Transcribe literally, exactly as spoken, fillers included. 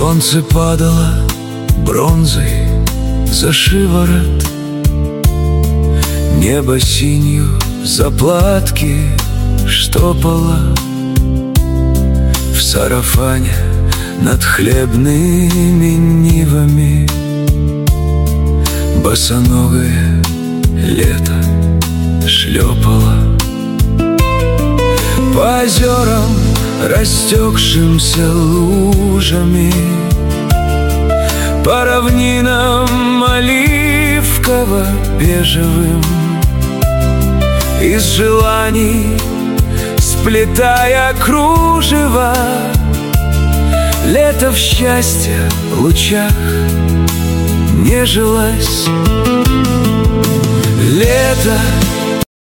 Солнце падало бронзой за шиворот, небо синью заплатки штопало. В сарафане над хлебными нивами босоногое лето шлепало. По озерам, растекшимся лужами, по равнинам оливково-бежевым, из желаний сплетая кружево, лето в счастье лучах нежилось. Лето